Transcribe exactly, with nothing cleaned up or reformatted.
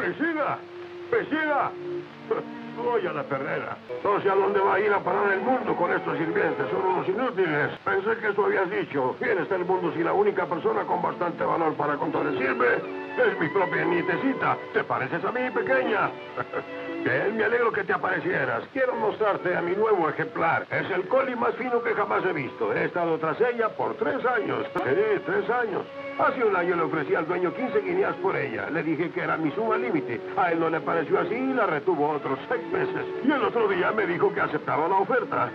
¡Vecina! ¡Vecina! Voy a la perrera. No sé a dónde va a ir a parar el mundo con estos sirvientes. Son unos inútiles. Pensé que eso habías dicho. Bien está el mundo si la única persona con bastante valor para contradecirme es mi propia nietecita. ¿Te pareces a mí, pequeña? Bien, me alegro que te aparecieras. Quiero mostrarte a mi nuevo ejemplar. Es el collie más fino que jamás he visto. He estado tras ella por tres años. Sí, tres años. Hace un año le ofrecí al dueño quince guineas por ella. Le dije que era mi suma límite. A él no le pareció así y la retuvo otros seis meses. Y el otro día me dijo que aceptaba la oferta.